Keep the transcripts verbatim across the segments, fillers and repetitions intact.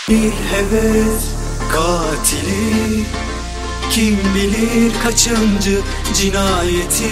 Bir heves katili, kim bilir kaçıncı cinayeti.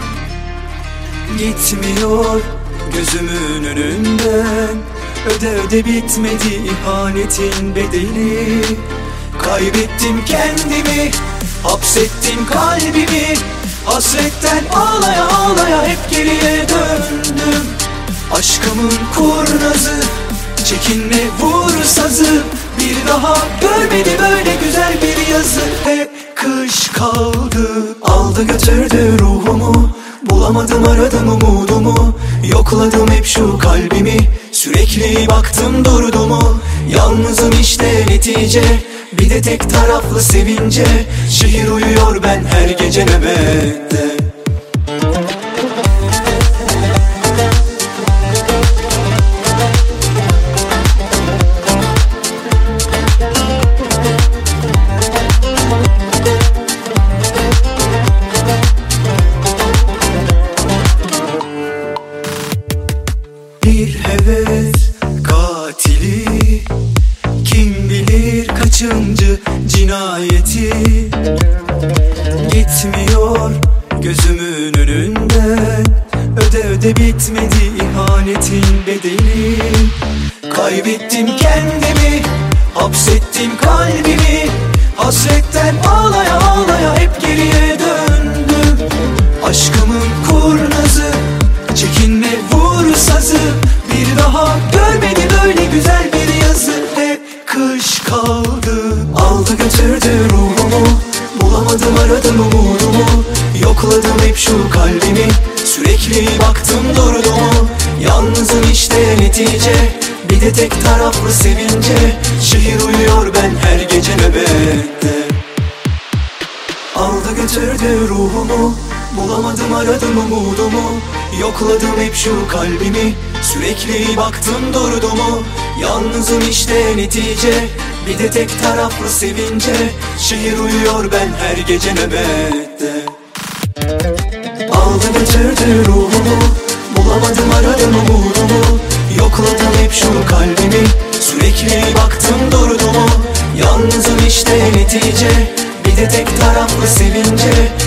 Gitmiyor gözümün önünden, öde öde bitmedi ihanetin bedeli. Kaybettim kendimi, hapsettim kalbimi, hasretten ağlaya ağlaya hep geriye döndüm. Aşkımın kurnazı, çekinme vur sazı, bir daha görmedi böyle güzel bir yazı. Hep kış kaldı, aldı götürdü ruhumu, bulamadım aradım umudumu, yokladım hep şu kalbimi, sürekli baktım durdu mu. Yalnızım işte netice, bir de tek taraflı sevince. Şehir uyuyor, ben her gece nöbette. Bir heves katili, kim bilir kaçıncı cinayeti. Gitmiyor gözümün önünden, öde öde bitmedi ihanetin bedeli. Kaybettim kendimi, hapsettim kalbimi, hasretten ağlaya ağlaya hep geriye döndüm. Aşkımın kurnazı, çekinme vur sazı, bir daha görmedi böyle güzel bir yazı. Hep kış kaldı, aldı götürdü ruhumu, bulamadım aradım umudumu, yokladım hep şu kalbimi, sürekli baktım durdu mu. Yalnızım işte netice, bir de tek taraflı sevince. Şehir uyuyor, ben her gece nöbette. Aldı götürdü ruhumu, bulamadım aradım umudumu, yokladım hep şu kalbimi, sürekli baktım durdu mu. Yalnızım işte netice, bir de tek taraflı sevince. Şehir uyuyor, ben her gece nöbette. Aldı götürdü ruhumu, bulamadım aradım umudumu, yokladım hep şu kalbimi, sürekli baktım durdu mu. Yalnızım işte netice, bir de tek taraflı sevince.